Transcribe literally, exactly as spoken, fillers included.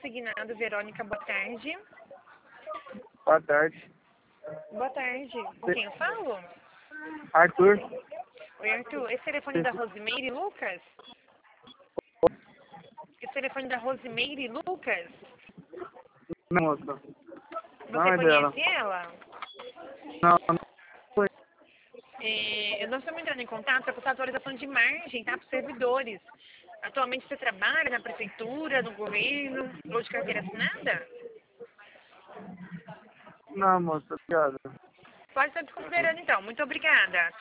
consignado, Verônica, boa tarde. Boa tarde. Boa tarde. Com quem eu falo? Arthur. Oi, Arthur. Esse telefone da Rosimeire Lucas? Esse telefone da Rosimeire Lucas? Não, moça. Você Não é conhece dela. ela? Não, não foi. É, nós estamos entrando em contato para passar atualização de margem, tá? Para os servidores. Atualmente você trabalha na prefeitura, no governo, ou de carteira assinada? Não, moça. Obrigado. Pode estar desconsiderando então. Muito obrigada.